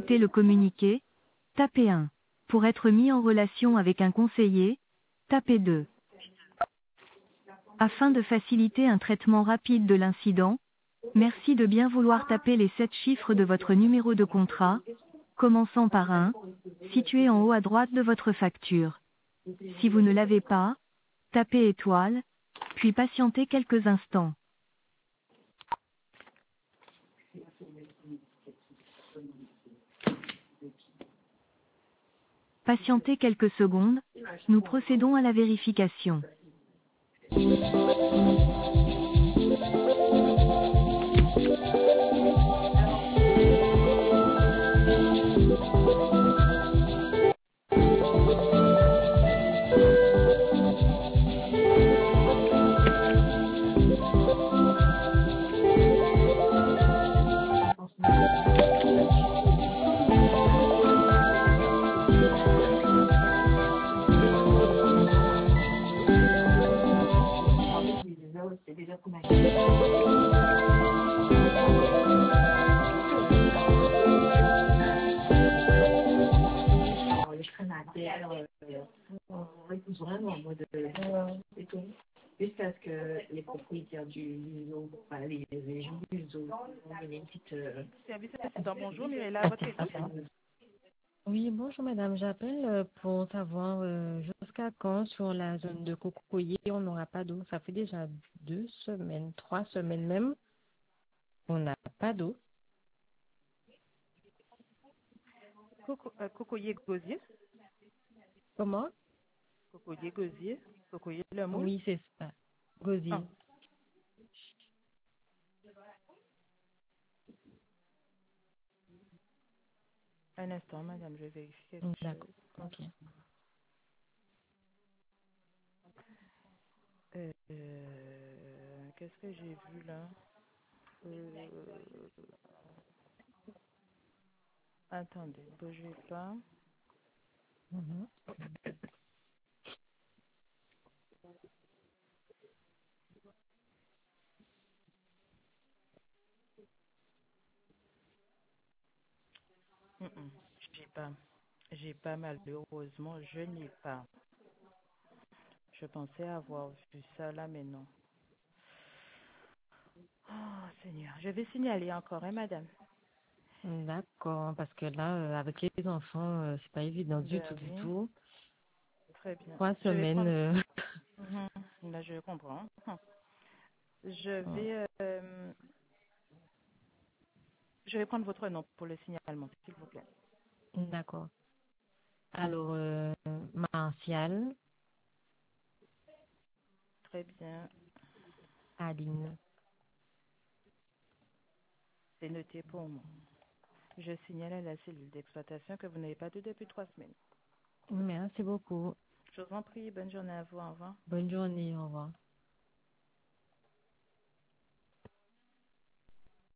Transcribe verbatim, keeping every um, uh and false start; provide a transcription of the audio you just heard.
écouter le communiqué, tapez un. Pour être mis en relation avec un conseiller, tapez deux. Afin de faciliter un traitement rapide de l'incident, merci de bien vouloir taper les sept chiffres de votre numéro de contrat, commençant par un, situé en haut à droite de votre facture. Si vous ne l'avez pas, tapez étoile, puis patientez quelques instants. Patientez quelques secondes, nous procédons à la vérification. Jusqu'à ce que les propriétaires du zoo, enfin, les, les gens du zoo, il y a une petite... Euh... Service assistant, bonjour, Mirella, à votre écoute. Oui, bonjour madame, j'appelle euh, pour savoir euh, jusqu'à quand sur la zone de Cocoyer on n'aura pas d'eau. Ça fait déjà deux semaines, trois semaines même, on n'a pas d'eau. Coco, euh, Cocoyer Gosier, Comment? Cocoyer Gosier, Cocoyer le moule. Oui, c'est ça. Ah, Gosier. un instant, madame, je vérifie quelque D'accord, chose. ok. Euh, euh, Qu'est-ce que j'ai vu là? euh, Attendez, bougez pas. Mhm. Mm, mm, J'ai pas. J'ai pas, malheureusement, je n'ai pas. Je pensais avoir vu ça là, mais non. Oh, Seigneur. Je vais signaler encore, hein, madame. D'accord, parce que là, euh, avec les enfants, euh, c'est pas évident du tout, Ben du oui, tout. très bien. Trois Je vais semaines. prendre. euh, Mhm, Là, je comprends. Hum. Je vais, euh, je vais prendre votre nom pour le signalement, s'il vous plaît. D'accord. Alors, euh, Martial, Très bien. Aline. C'est noté pour moi. Je signale à la cellule d'exploitation que vous n'avez pas d'eau depuis trois semaines. Merci beaucoup. Je vous en prie. Bonne journée à vous. Au revoir. Bonne journée, au revoir.